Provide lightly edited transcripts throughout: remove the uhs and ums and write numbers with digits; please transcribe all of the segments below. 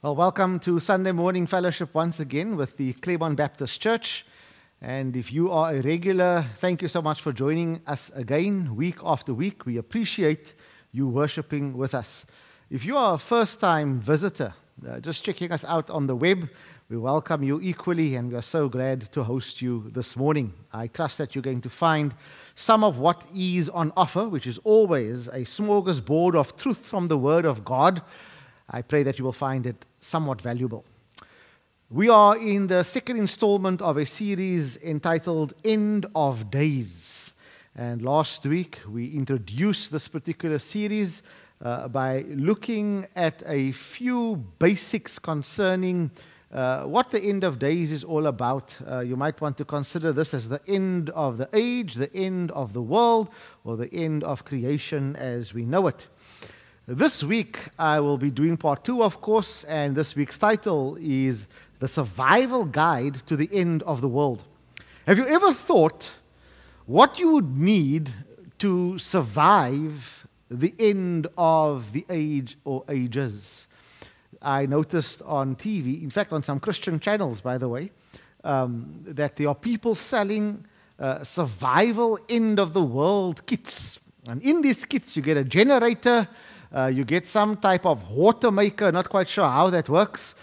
Well, welcome to Sunday morning fellowship once again with the Claremont Baptist Church. And if you are a regular, thank you so much for joining us again, week after week. We appreciate you worshiping with us. If you are a first-time visitor, just checking us out on the web, we welcome you equally, and we are so glad to host you this morning. I trust that you're going to find some of what is on offer, which is always a smorgasbord of truth from the Word of God. I pray that you will find it somewhat valuable. We are in the second installment of a series entitled End of Days. And last week we introduced this particular series by looking at a few basics concerning what the end of days is all about. You might want to consider this as the end of the age, the end of the world, or the end of creation as we know it. This week, I will be doing part 2, of course, and this week's title is The Survival Guide to the End of the World. Have you ever thought what you would need to survive the end of the age or ages? I noticed on TV, in fact on some Christian channels, by the way, that there are people selling survival end of the world kits. And in these kits, you get a generator, you get some type of water maker, not quite sure how that works.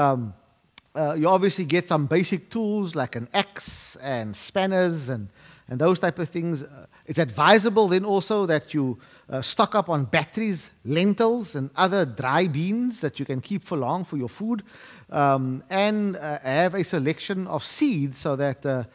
You obviously get some basic tools like an axe and spanners and those type of things. It's advisable then also that you stock up on batteries, lentils, and other dry beans that you can keep for long for your food, and have a selection of seeds so that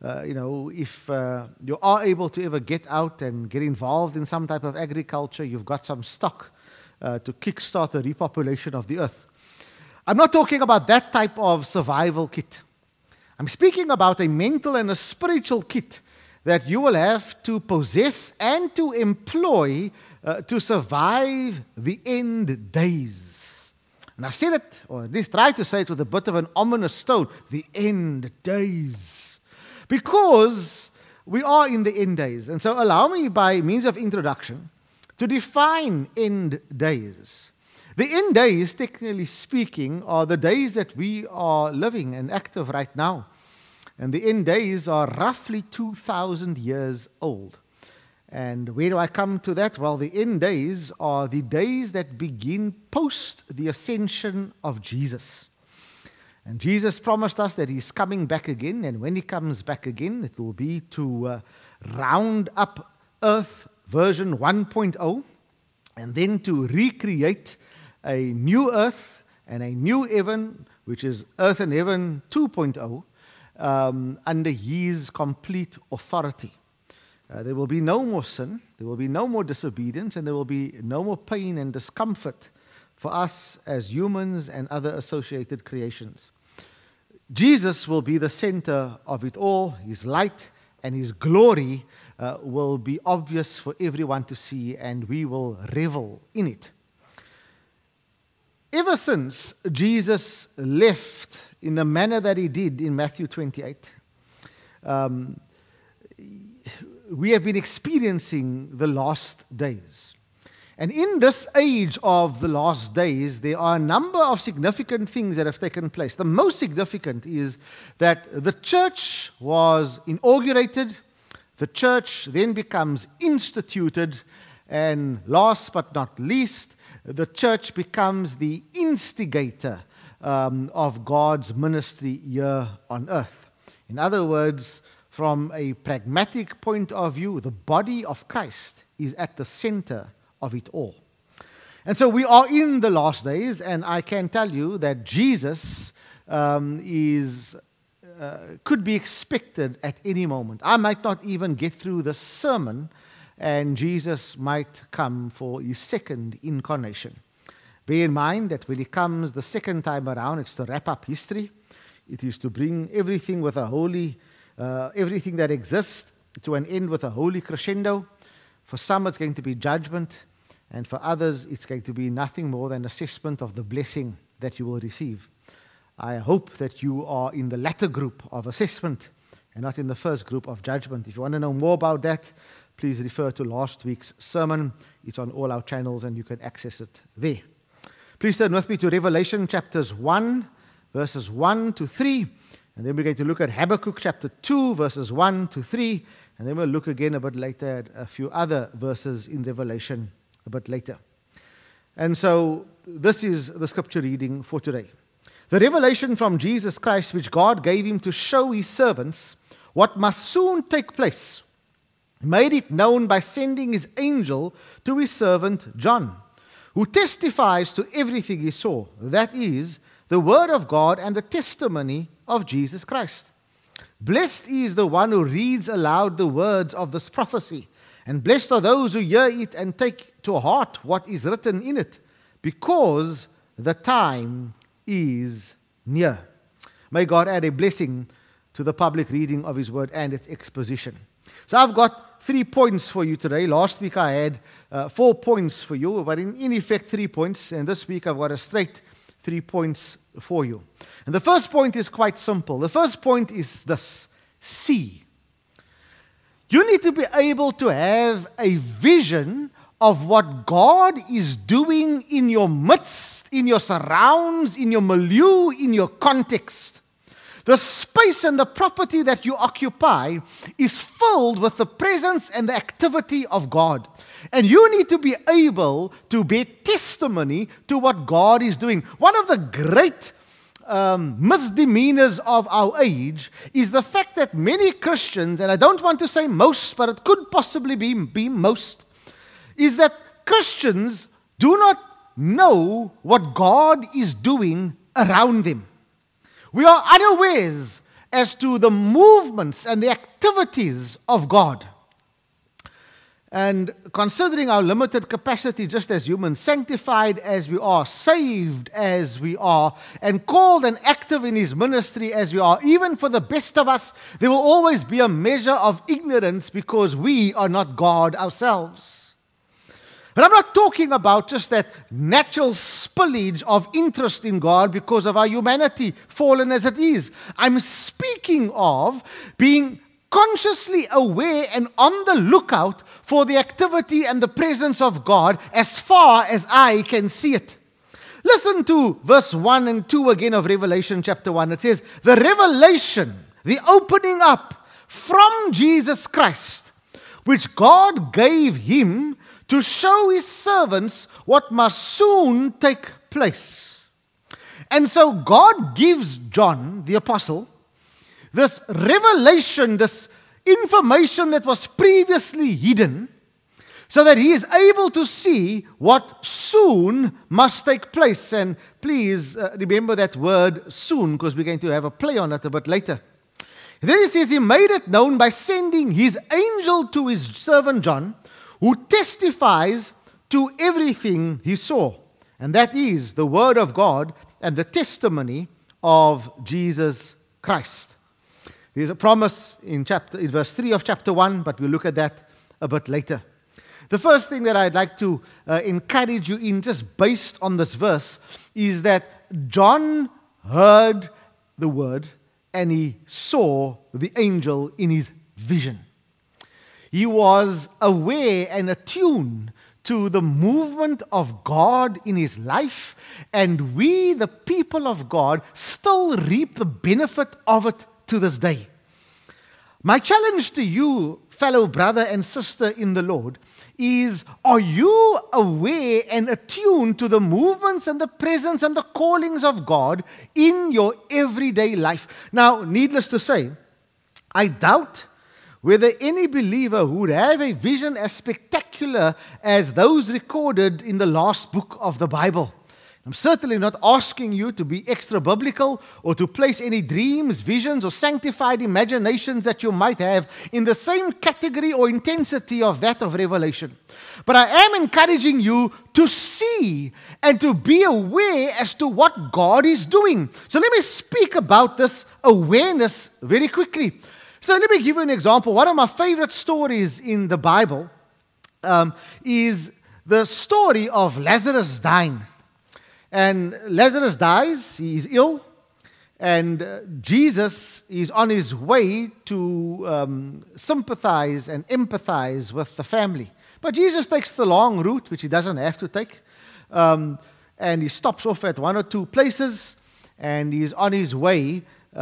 if you are able to ever get out and get involved in some type of agriculture, you've got some stock to kickstart the repopulation of the earth. I'm not talking about that type of survival kit. I'm speaking about a mental and a spiritual kit that you will have to possess and to employ to survive the end days. And I've said it, or at least tried to say it with a bit of an ominous tone, the end days. Because we are in the end days. And so allow me, by means of introduction, to define end days. The end days, technically speaking, are the days that we are living and active right now. And the end days are roughly 2,000 years old. And where do I come to that? Well, the end days are the days that begin post the ascension of Jesus. And Jesus promised us that He's coming back again, and when He comes back again, it will be to round up earth version 1.0, and then to recreate a new earth and a new heaven, which is earth and heaven 2.0, under His complete authority. There will be no more sin, there will be no more disobedience, and there will be no more pain and discomfort for us as humans and other associated creations. Jesus will be the center of it all. His light and His glory will be obvious for everyone to see, and we will revel in it. Ever since Jesus left in the manner that He did in Matthew 28, we have been experiencing the last days. And in this age of the last days, there are a number of significant things that have taken place. The most significant is that the church was inaugurated, the church then becomes instituted, and last but not least, the church becomes the instigator of God's ministry here on earth. In other words, from a pragmatic point of view, the body of Christ is at the center of it all. And so we are in the last days, and I can tell you that Jesus could be expected at any moment. I might not even get through the sermon, and Jesus might come for His second incarnation. Bear in mind that when He comes the second time around, it's to wrap up history. It is to bring everything with a holy, everything that exists to an end with a holy crescendo. For some, it's going to be judgment, and for others, it's going to be nothing more than assessment of the blessing that you will receive. I hope that you are in the latter group of assessment and not in the first group of judgment. If you want to know more about that, please refer to last week's sermon. It's on all our channels, and you can access it there. Please turn with me to Revelation chapters 1, verses 1 to 3. And then we're going to look at Habakkuk chapter 2, verses 1 to 3. And then we'll look again a bit later at a few other verses in Revelation a bit later. And so this is the scripture reading for today. The revelation from Jesus Christ, which God gave him to show his servants what must soon take place, made it known by sending his angel to his servant John, who testifies to everything he saw, that is, the word of God and the testimony of Jesus Christ. Blessed is the one who reads aloud the words of this prophecy, and blessed are those who hear it and take to heart what is written in it, because the time is near. May God add a blessing to the public reading of his word and its exposition. So I've got 3 points for you today. Last week I had 4 points for you, but in effect 3 points. And this week I've got a straight 3 points for you. And the first point is quite simple. The first point is this: see. You need to be able to have a vision of what God is doing in your midst, in your surrounds, in your milieu, in your context. The space and the property that you occupy is filled with the presence and the activity of God. And you need to be able to bear testimony to what God is doing. One of the great misdemeanors of our age is the fact that many Christians, and I don't want to say most, but it could possibly be most, is that Christians do not know what God is doing around them. We are unawares as to the movements and the activities of God. And considering our limited capacity just as humans, sanctified as we are, saved as we are, and called and active in his ministry as we are, even for the best of us, there will always be a measure of ignorance because we are not God ourselves. But I'm not talking about just that natural spillage of interest in God because of our humanity, fallen as it is. I'm speaking of being consciously aware and on the lookout for the activity and the presence of God as far as I can see it. Listen to verse 1 and 2 again of Revelation chapter 1. It says, the revelation, the opening up from Jesus Christ, which God gave him to show his servants what must soon take place. And so God gives John, the apostle, this revelation, this information that was previously hidden, so that he is able to see what soon must take place. And please remember that word soon, because we're going to have a play on it a bit later. Then he says he made it known by sending his angel to his servant John, who testifies to everything he saw. And that is the word of God and the testimony of Jesus Christ. There's a promise in verse 3 of chapter 1, but we'll look at that a bit later. The first thing that I'd like to encourage you in, just based on this verse, is that John heard the word and he saw the angel in his vision. He was aware and attuned to the movement of God in his life, and we, the people of God, still reap the benefit of it to this day. My challenge to you, fellow brother and sister in the Lord, is, are you aware and attuned to the movements and the presence and the callings of God in your everyday life? Now, needless to say, I doubt whether any believer would have a vision as spectacular as those recorded in the last book of the Bible. I'm certainly not asking you to be extra biblical or to place any dreams, visions, or sanctified imaginations that you might have in the same category or intensity of that of Revelation. But I am encouraging you to see and to be aware as to what God is doing. So let me speak about this awareness very quickly. So let me give you an example. One of my favorite stories in the Bible is the story of Lazarus dying. And Lazarus dies, he is ill, and Jesus is on his way to sympathize and empathize with the family. But Jesus takes the long route, which he doesn't have to take. and he stops off at one or two places, and he's on his way,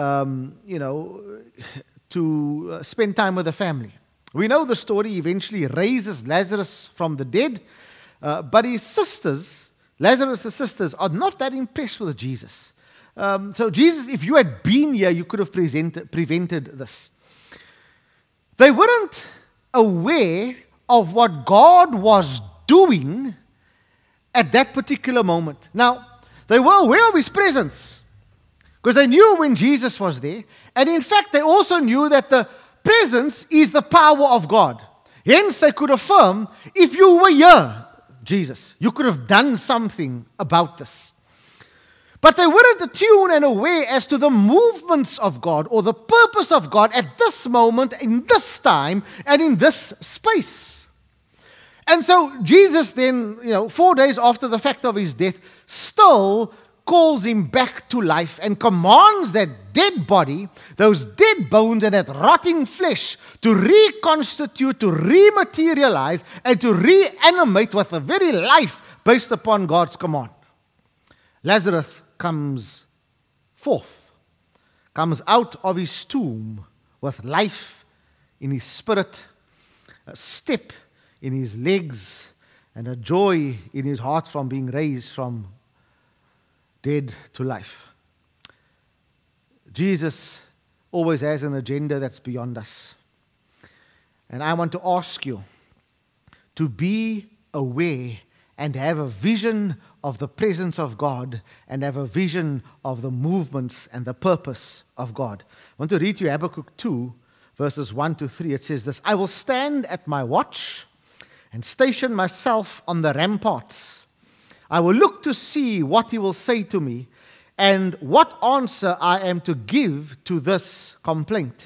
to spend time with the family. We know the story. He eventually raises Lazarus from the dead, but his sisters, Lazarus' sisters, are not that impressed with Jesus. So Jesus, if you had been here, you could have prevented this. They weren't aware of what God was doing at that particular moment. Now, they were aware of his presence because they knew when Jesus was there. And in fact, they also knew that the presence is the power of God. Hence, they could affirm, if you were here, Jesus, you could have done something about this. But they weren't attuned and aware as to the movements of God or the purpose of God at this moment, in this time, and in this space. And so Jesus then, 4 days after the fact of his death, still calls him back to life and commands that dead body, those dead bones and that rotting flesh to reconstitute, to rematerialize, and to reanimate with the very life based upon God's command. Lazarus comes forth, comes out of his tomb with life in his spirit, a step in his legs, and a joy in his heart from being raised from dead to life. Jesus always has an agenda that's beyond us. And I want to ask you to be aware and have a vision of the presence of God and have a vision of the movements and the purpose of God. I want to read you Habakkuk 2, verses 1 to 3. It says this: I will stand at my watch and station myself on the ramparts. I will look to see what he will say to me and what answer I am to give to this complaint.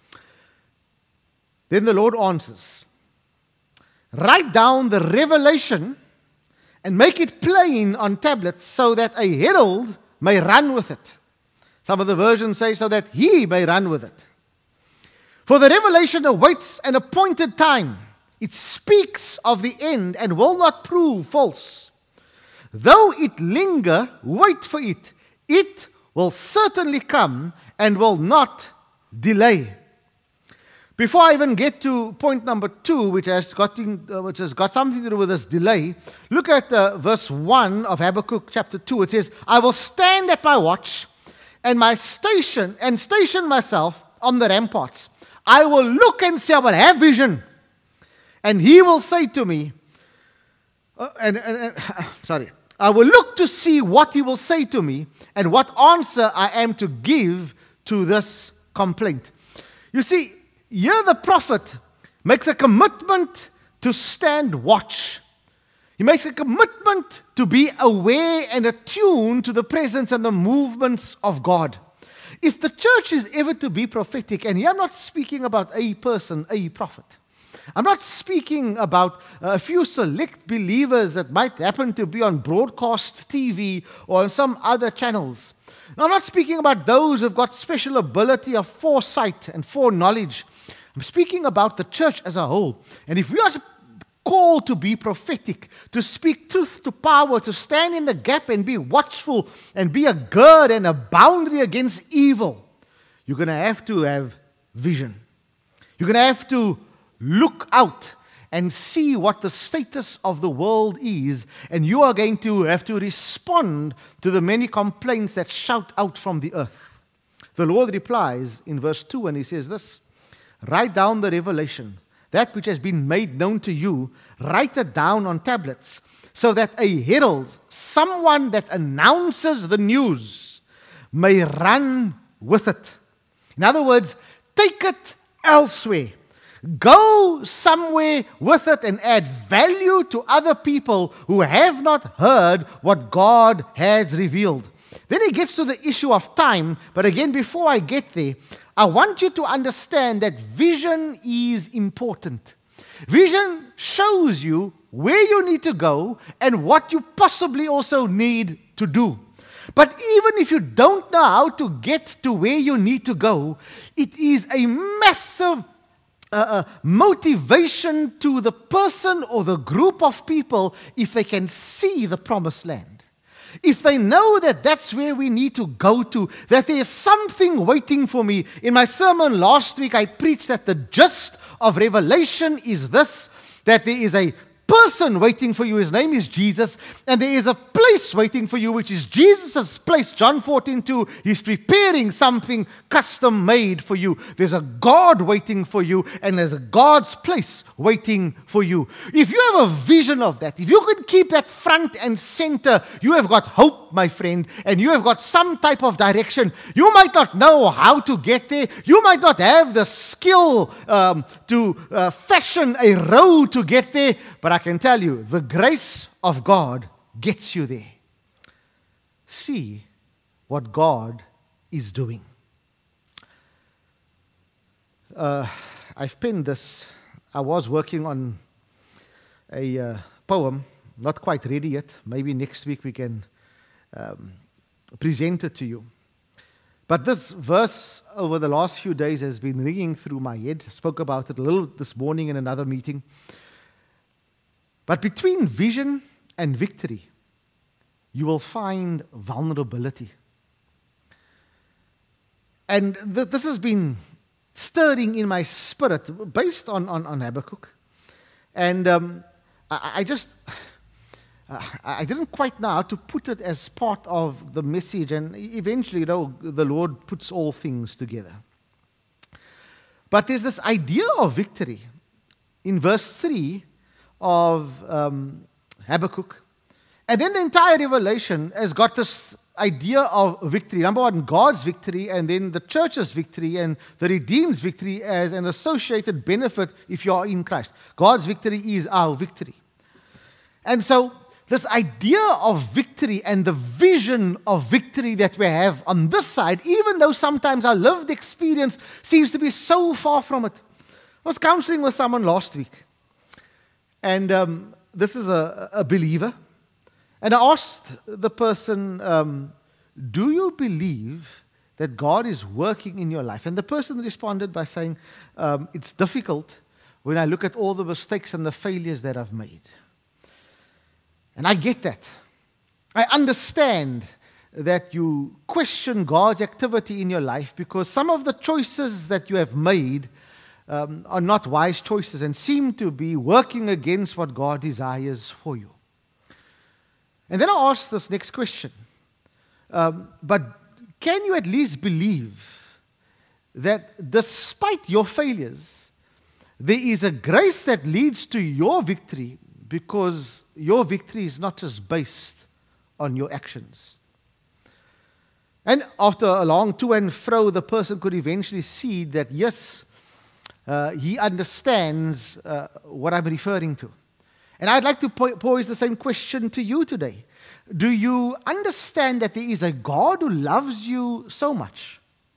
Then the Lord answers, write down the revelation and make it plain on tablets so that a herald may run with it. Some of the versions say so that he may run with it. For the revelation awaits an appointed time. It speaks of the end and will not prove false. Though it linger, wait for it. It will certainly come and will not delay. Before I even get to point number 2, which has got something to do with this delay, look at verse 1 of Habakkuk chapter 2. It says, I will stand at my watch and station myself on the ramparts. I will look and see, I will have vision. And he will say to me, I will look to see what he will say to me and what answer I am to give to this complaint. You see, here the prophet makes a commitment to stand watch. He makes a commitment to be aware and attuned to the presence and the movements of God. If the church is ever to be prophetic, and here I'm not speaking about a person, a prophet. I'm not speaking about a few select believers that might happen to be on broadcast TV or on some other channels. I'm not speaking about those who've got special ability of foresight and foreknowledge. I'm speaking about the church as a whole. And if we are called to be prophetic, to speak truth to power, to stand in the gap and be watchful and be a gird and a boundary against evil, you're going to have vision. You're going to have to look out and see what the status of the world is, and you are going to have to respond to the many complaints that shout out from the earth. The Lord replies in verse 2, and he says this: write down the revelation, that which has been made known to you, write it down on tablets, so that a herald, someone that announces the news, may run with it. In other words, take it elsewhere. Go somewhere with it and add value to other people who have not heard what God has revealed. Then he gets to the issue of time. But again, before I get there, I want you to understand that vision is important. Vision shows you where you need to go and what you possibly also need to do. But even if you don't know how to get to where you need to go, it is a massive motivation to the person or the group of people if they can see the promised land. if they know that that's where we need to go to, that there is something waiting for me. In my sermon last week, I preached that the gist of Revelation is this, that there is a person waiting for you. His name is Jesus. And there is a place waiting for you, which is Jesus' place. John 14:2. He's preparing something custom made for you. There's a God waiting for you, and there's a God's place waiting for you. If you have a vision of that, if you can keep that front and center, you have got hope, my friend, and you have got some type of direction. You might not know how to get there. You might not have the skill to fashion a road to get there, but I can tell you, the grace of God gets you there. See what God is doing. I've penned this. I was working on a poem, not quite ready yet. Maybe next week we can present it to you. But this verse over the last few days has been ringing through my head. I spoke about it a little this morning in another meeting. But between vision and victory, you will find vulnerability. And this has been stirring in my spirit based on Habakkuk. And I didn't quite know how to put it as part of the message. And eventually, the Lord puts all things together. But there's this idea of victory in verse 3 of Habakkuk. And then the entire Revelation has got this idea of victory. Number one, God's victory, and then the church's victory, and the redeemed's victory as an associated benefit if you are in Christ. God's victory is our victory. And so this idea of victory and the vision of victory that we have on this side, even though sometimes our lived experience seems to be so far from it. I was counseling with someone last week. And this is a believer. And I asked the person, do you believe that God is working in your life? And the person responded by saying, it's difficult when I look at all the mistakes and the failures that I've made. And I get that. I understand that you question God's activity in your life because some of the choices that you have made are not wise choices and seem to be working against what God desires for you. And then I asked this next question. But can you at least believe that despite your failures, there is a grace that leads to your victory because your victory is not just based on your actions? And after a long to and fro, the person could eventually see that, yes, he understands what I'm referring to. And I'd like to pose the same question to you today. Do you understand that there is a God who loves you so much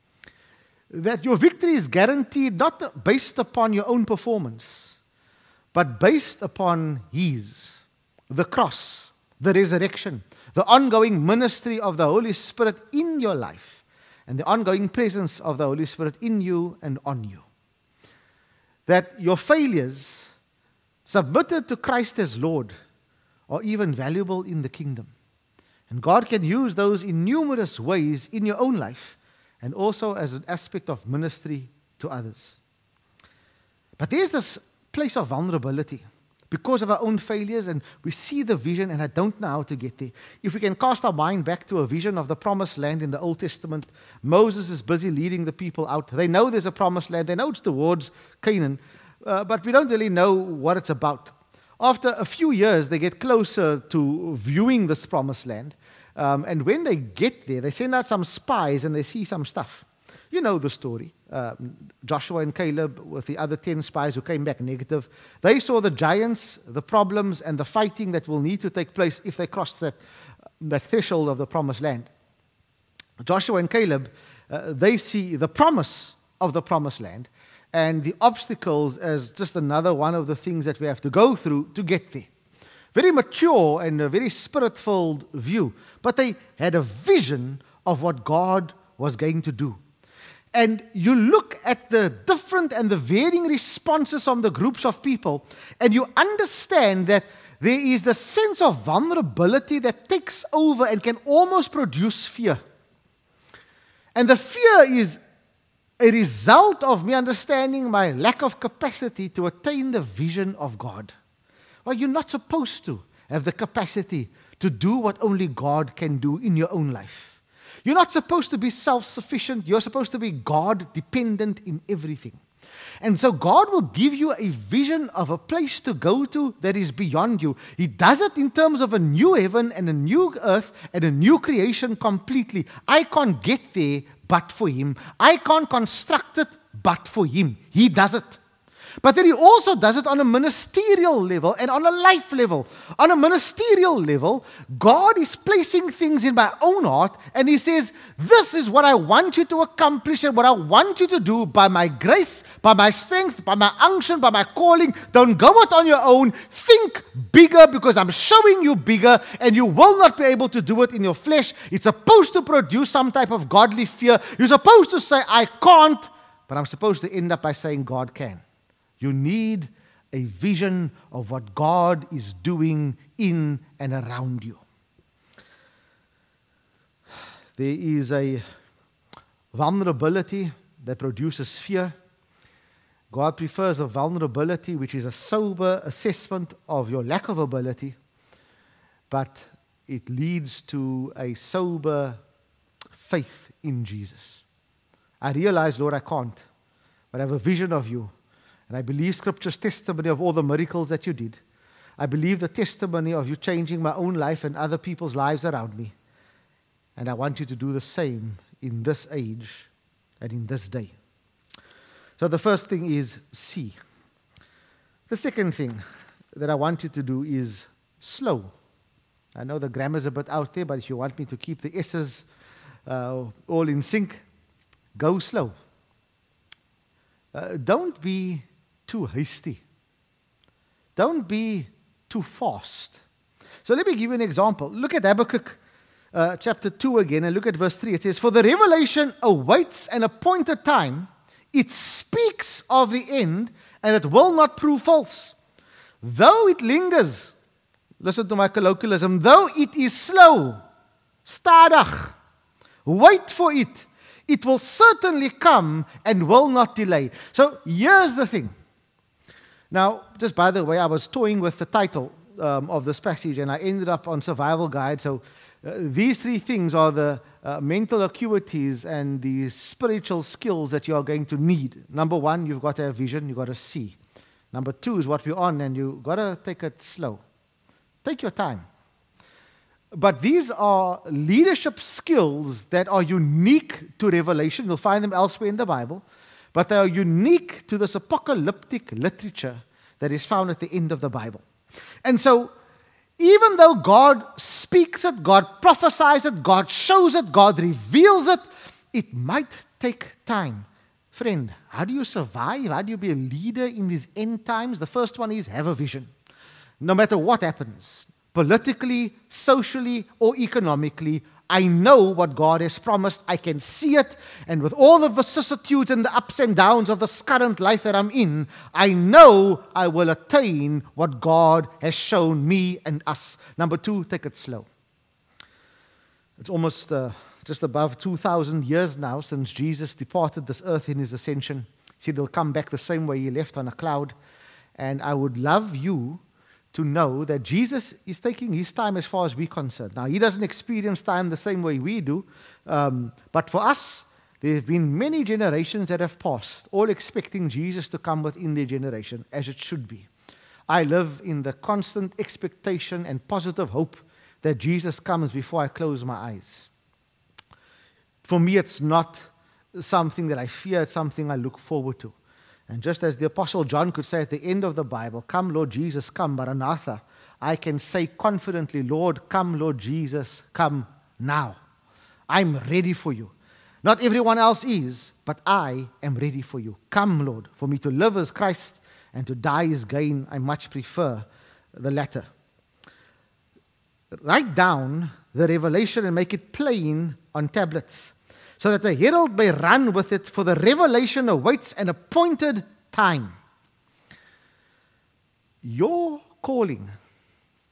that your victory is guaranteed not based upon your own performance, but based upon His, the cross, the resurrection, the ongoing ministry of the Holy Spirit in your life, and the ongoing presence of the Holy Spirit in you and on you? That your failures, submitted to Christ as Lord, are even valuable in the kingdom. And God can use those in numerous ways in your own life and also as an aspect of ministry to others. But there's this place of vulnerability because of our own failures, and we see the vision and I don't know how to get there. If we can cast our mind back to a vision of the promised land in the Old Testament, Moses is busy leading the people out. They know there's a promised land. They know it's towards Canaan, but we don't really know what it's about. After a few years, they get closer to viewing this promised land. And when they get there, they send out some spies and they see some stuff. You know the story. Joshua and Caleb with the other 10 spies who came back negative. They saw the giants, the problems, and the fighting that will need to take place if they cross that threshold of the promised land. Joshua and Caleb, they see the promise of the promised land and the obstacles as just another one of the things that we have to go through to get there. Very mature and a very spirit-filled view. But they had a vision of what God was going to do. And you look at the different and the varying responses from the groups of people, and you understand that there is the sense of vulnerability that takes over and can almost produce fear. And the fear is a result of me understanding my lack of capacity to attain the vision of God. Well, you're not supposed to have the capacity to do what only God can do in your own life. You're not supposed to be self-sufficient. You're supposed to be God-dependent in everything. And so God will give you a vision of a place to go to that is beyond you. He does it in terms of a new heaven and a new earth and a new creation completely. I can't get there but for Him. I can't construct it but for Him. He does it. But then He also does it on a ministerial level and on a life level. On a ministerial level, God is placing things in my own heart and He says, this is what I want you to accomplish and what I want you to do by my grace, by my strength, by my unction, by my calling. Don't go it on your own. Think bigger because I'm showing you bigger and you will not be able to do it in your flesh. It's supposed to produce some type of godly fear. You're supposed to say, I can't, but I'm supposed to end up by saying God can. You need a vision of what God is doing in and around you. There is a vulnerability that produces fear. God prefers a vulnerability which is a sober assessment of your lack of ability, but it leads to a sober faith in Jesus. I realize, Lord, I can't, but I have a vision of you. And I believe Scripture's testimony of all the miracles that you did. I believe the testimony of you changing my own life and other people's lives around me. And I want you to do the same in this age and in this day. So the first thing is see. The second thing that I want you to do is slow. I know the grammar's a bit out there, but if you want me to keep the S's all in sync, go slow. Don't be too hasty. Don't be too fast. So let me give you an example. Look at Habakkuk chapter 2 again and look at verse 3. It says, for the revelation awaits an appointed time. It speaks of the end and it will not prove false. Though it lingers, listen to my colloquialism, though it is slow, stadig, wait for it. It will certainly come and will not delay. So here's the thing. Now, just by the way, I was toying with the title of this passage and I ended up on Survival Guide. So these three things are the mental acuities and the spiritual skills that you are going to need. Number one, you've got to have vision, you've got to see. Number two is what we're on and you've got to take it slow. Take your time. But these are leadership skills that are unique to Revelation. You'll find them elsewhere in the Bible. But they are unique to this apocalyptic literature that is found at the end of the Bible. And so, even though God speaks it, God prophesies it, God shows it, God reveals it, it might take time. Friend, how do you survive? How do you be a leader in these end times? The first one is have a vision. No matter what happens, politically, socially, or economically, I know what God has promised. I can see it. And with all the vicissitudes and the ups and downs of this current life that I'm in, I know I will attain what God has shown me and us. Number two, take it slow. It's almost just above 2,000 years now since Jesus departed this earth in His ascension. He said He'll come back the same way He left, on a cloud. And I would love you to know that Jesus is taking His time as far as we're concerned. Now, He doesn't experience time the same way we do, but for us, there have been many generations that have passed, all expecting Jesus to come within their generation, as it should be. I live in the constant expectation and positive hope that Jesus comes before I close my eyes. For me, it's not something that I fear, it's something I look forward to. And just as the Apostle John could say at the end of the Bible, come Lord Jesus, come, Maranatha, I can say confidently, Lord, come Lord Jesus, come now. I'm ready for you. Not everyone else is, but I am ready for you. Come Lord, for me to live as Christ and to die is gain. I much prefer the latter. Write down the revelation and make it plain on tablets, so that the herald may run with it, for the revelation awaits an appointed time. Your calling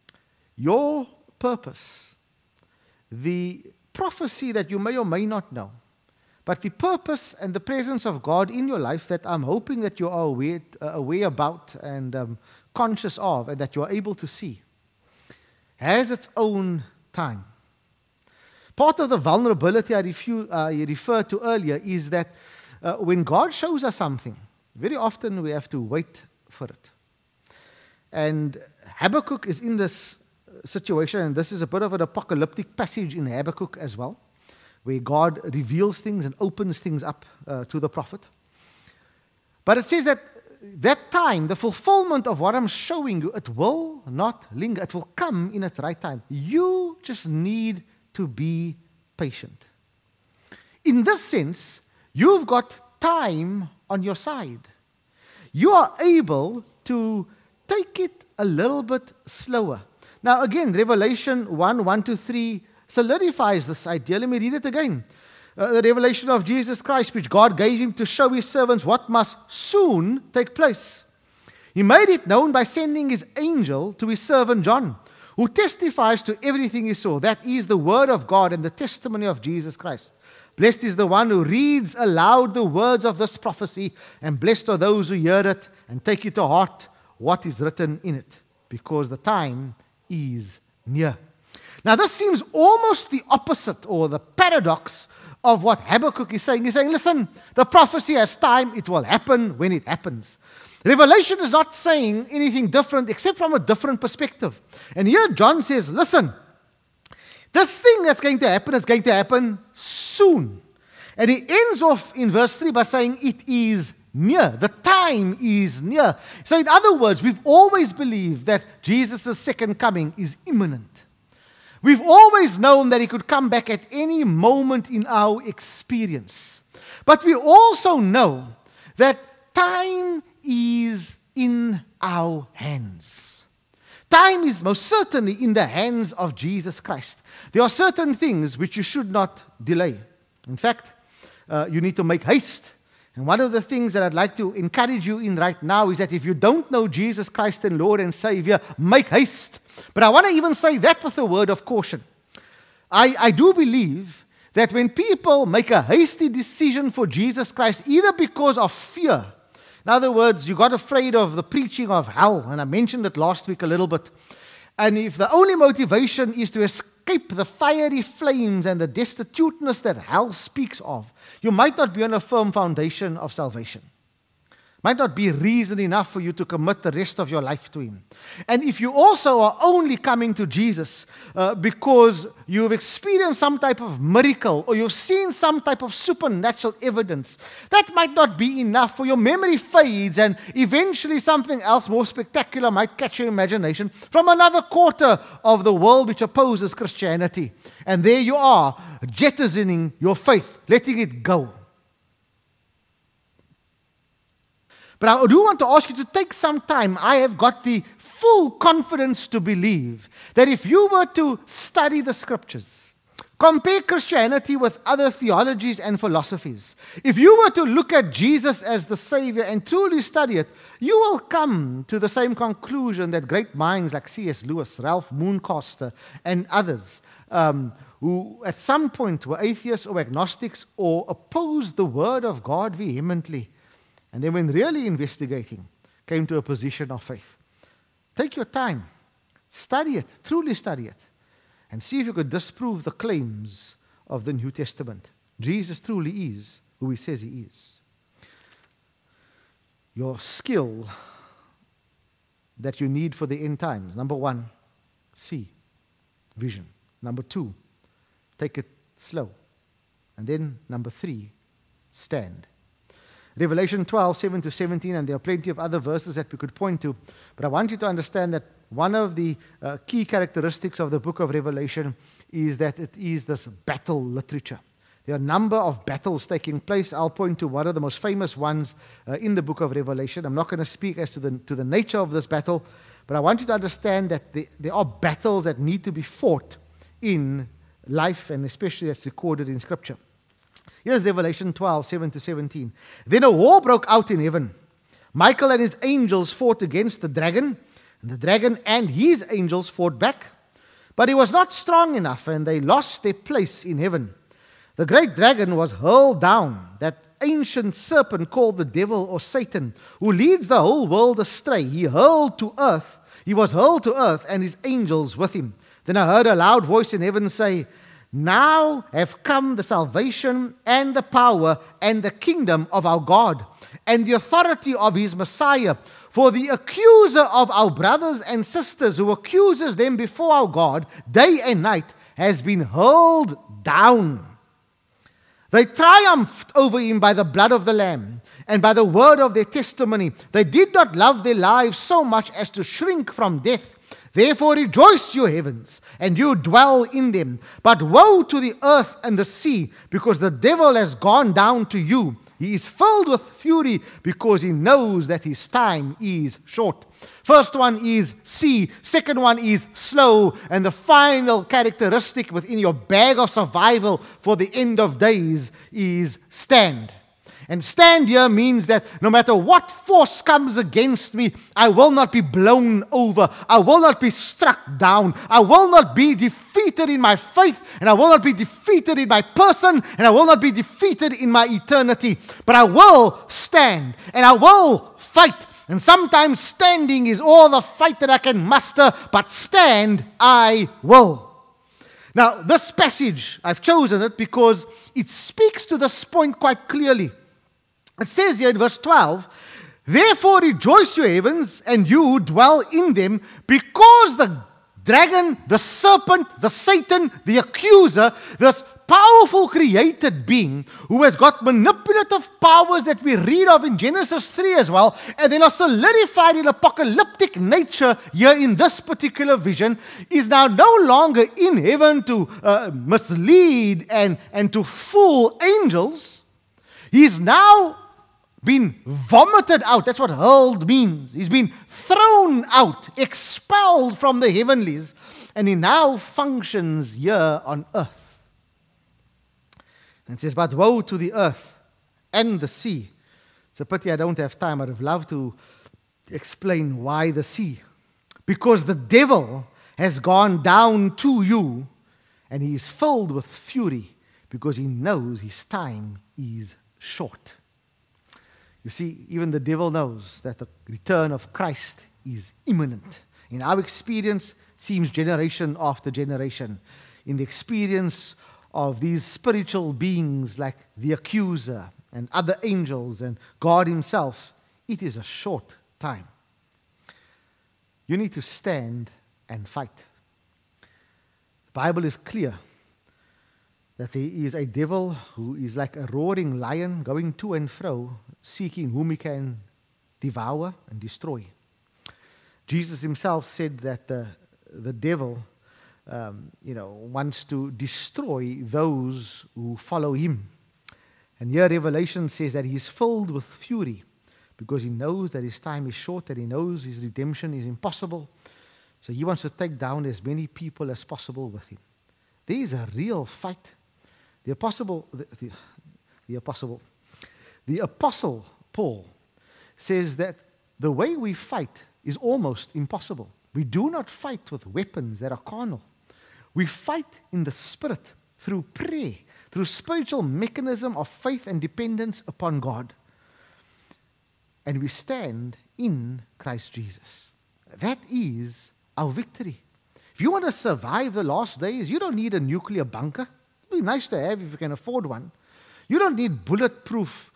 your purpose, the prophecy that you may or may not know, but the purpose and the presence of God in your life that I'm hoping that you are aware about and conscious of, and that you are able to see, has its own time. Part of the vulnerability I referred to earlier is that when God shows us something, very often we have to wait for it. And Habakkuk is in this situation, and this is a bit of an apocalyptic passage in Habakkuk as well, where God reveals things and opens things up to the prophet. But it says that time, the fulfillment of what I'm showing you, it will not linger. It will come in its right time. You just need to be patient. In this sense, you've got time on your side. You are able to take it a little bit slower. Now again, Revelation 1:1-3 solidifies this idea. Let me read it again. The revelation of Jesus Christ, which God gave him to show his servants what must soon take place. He made it known by sending his angel to his servant John, who testifies to everything he saw. That is the word of God and the testimony of Jesus Christ. Blessed is the one who reads aloud the words of this prophecy, and blessed are those who hear it and take it to heart what is written in it, because the time is near. Now this seems almost the opposite or the paradox of what Habakkuk is saying. He's saying, listen, the prophecy has time, it will happen when it happens. Revelation is not saying anything different except from a different perspective. And here John says, listen, this thing that's going to happen is going to happen soon. And he ends off in verse 3 by saying it is near. The time is near. So in other words, we've always believed that Jesus' second coming is imminent. We've always known that he could come back at any moment in our experience. But we also know that time is in our hands. Time is most certainly in the hands of Jesus Christ. There are certain things which you should not delay. In fact, you need to make haste. And one of the things that I'd like to encourage you in right now is that if you don't know Jesus Christ and Lord and Savior, make haste. But I want to even say that with a word of caution. I do believe that when people make a hasty decision for Jesus Christ, either because of fear, in other words, you got afraid of the preaching of hell, and I mentioned it last week a little bit, and if the only motivation is to escape the fiery flames and the destituteness that hell speaks of, you might not be on a firm foundation of salvation. Might not be reason enough for you to commit the rest of your life to him. And if you also are only coming to Jesus because you've experienced some type of miracle or you've seen some type of supernatural evidence, that might not be enough, for your memory fades and eventually something else more spectacular might catch your imagination from another quarter of the world which opposes Christianity. And there you are, jettisoning your faith, letting it go. But I do want to ask you to take some time. I have got the full confidence to believe that if you were to study the scriptures, compare Christianity with other theologies and philosophies, if you were to look at Jesus as the Savior and truly study it, you will come to the same conclusion that great minds like C.S. Lewis, Ralph Mooncaster, and others who at some point were atheists or agnostics or opposed the Word of God vehemently, and then when really investigating, came to a position of faith. Take your time. Study it. Truly study it. And see if you could disprove the claims of the New Testament. Jesus truly is who he says he is. Your skill that you need for the end times. Number 1, see. Vision. Number 2, take it slow. And then number 3, stand. Revelation 12:7-17, and there are plenty of other verses that we could point to, but I want you to understand that one of the key characteristics of the book of Revelation is that it is this battle literature. There are a number of battles taking place. I'll point to one of the most famous ones in the book of Revelation. I'm not going to speak as to the nature of this battle, but I want you to understand that there are battles that need to be fought in life, and especially that's recorded in Scripture. Here's Revelation 12:7-17. Then a war broke out in heaven. Michael and his angels fought against the dragon, and the dragon and his angels fought back. But he was not strong enough, and they lost their place in heaven. The great dragon was hurled down, that ancient serpent called the devil or Satan, who leads the whole world astray. He was hurled to earth, and his angels with him. Then I heard a loud voice in heaven say, Now have come the salvation and the power and the kingdom of our God, and the authority of his Messiah. For the accuser of our brothers and sisters, who accuses them before our God day and night, has been hurled down. They triumphed over him by the blood of the Lamb and by the word of their testimony. They did not love their lives so much as to shrink from death. Therefore rejoice, you heavens, and you dwell in them. But woe to the earth and the sea, because the devil has gone down to you. He is filled with fury because he knows that his time is short. First one is sea. Second one is slow. And the final characteristic within your bag of survival for the end of days is stand. And stand here means that no matter what force comes against me, I will not be blown over. I will not be struck down. I will not be defeated in my faith, and I will not be defeated in my person, and I will not be defeated in my eternity. But I will stand, and I will fight. And sometimes standing is all the fight that I can muster, but stand I will. Now, this passage, I've chosen it because it speaks to this point quite clearly. It says here in verse 12, Therefore rejoice, you heavens, and you who dwell in them, because the dragon, the serpent, the Satan, the accuser, this powerful created being who has got manipulative powers that we read of in Genesis 3 as well, and then are solidified in apocalyptic nature here in this particular vision, is now no longer in heaven to mislead and to fool angels. He's now been vomited out. That's what hurled means. He's been thrown out, expelled from the heavenlies, and he now functions here on earth. And it says, But woe to the earth and the sea. It's a pity I don't have time. I'd have loved to explain why the sea. Because the devil has gone down to you, and he is filled with fury because he knows his time is short. You see, even the devil knows that the return of Christ is imminent. In our experience, it seems generation after generation. In the experience of these spiritual beings like the accuser and other angels and God himself, it is a short time. You need to stand and fight. The Bible is clear that there is a devil who is like a roaring lion going to and fro, seeking whom he can devour and destroy. Jesus himself said that the devil wants to destroy those who follow him. And here Revelation says that he is filled with fury because he knows that his time is short, that he knows his redemption is impossible. So he wants to take down as many people as possible with him. There is a real fight. The apostle Paul says that the way we fight is almost impossible. We do not fight with weapons that are carnal. We fight in the Spirit through prayer, through spiritual mechanism of faith and dependence upon God. And we stand in Christ Jesus. That is our victory. If you want to survive the last days, you don't need a nuclear bunker. It'd be nice to have if you can afford one. You don't need bulletproof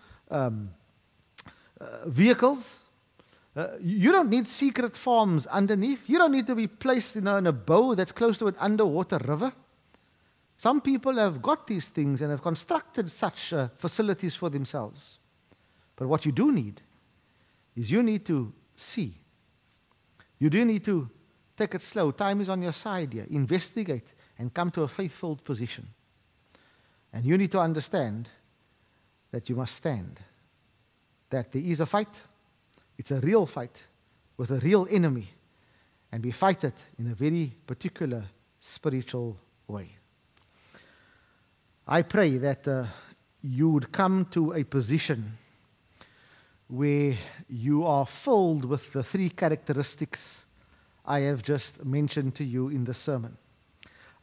vehicles. You don't need secret farms underneath. You don't need to be placed in a bow that's close to an underwater river. Some people have got these things and have constructed such facilities for themselves. But what you do need is you need to see. You do need to take it slow. Time is on your side here. Investigate and come to a faith-filled position. And you need to understand that you must stand. That there is a fight. It's a real fight with a real enemy. And we fight it in a very particular spiritual way. I pray that you would come to a position where you are filled with the three characteristics I have just mentioned to you in the sermon.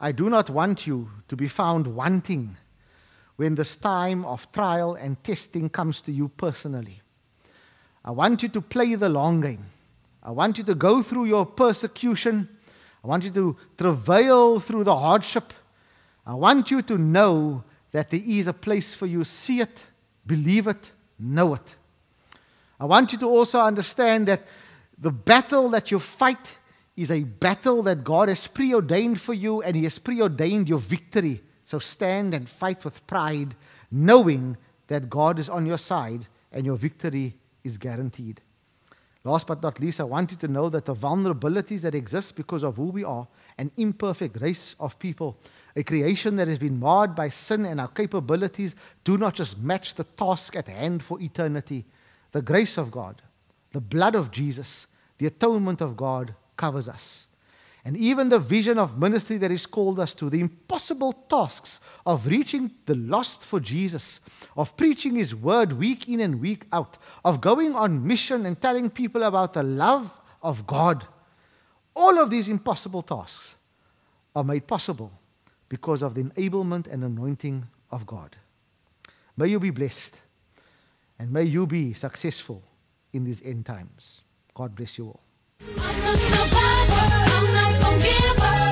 I do not want you to be found wanting when this time of trial and testing comes to you personally. I want you to play the long game. I want you to go through your persecution. I want you to travail through the hardship. I want you to know that there is a place for you. See it, believe it, know it. I want you to also understand that the battle that you fight is a battle that God has preordained for you, and He has preordained your victory. So stand and fight with pride, knowing that God is on your side and your victory is guaranteed. Last but not least, I want you to know that the vulnerabilities that exist because of who we are, an imperfect race of people, a creation that has been marred by sin, and our capabilities do not just match the task at hand for eternity. The grace of God, the blood of Jesus, the atonement of God covers us. And even the vision of ministry that He's called us to, the impossible tasks of reaching the lost for Jesus, of preaching His word week in and week out, of going on mission and telling people about the love of God. All of these impossible tasks are made possible because of the enablement and anointing of God. May you be blessed, and may you be successful in these end times. God bless you all. I'm not gonna give up.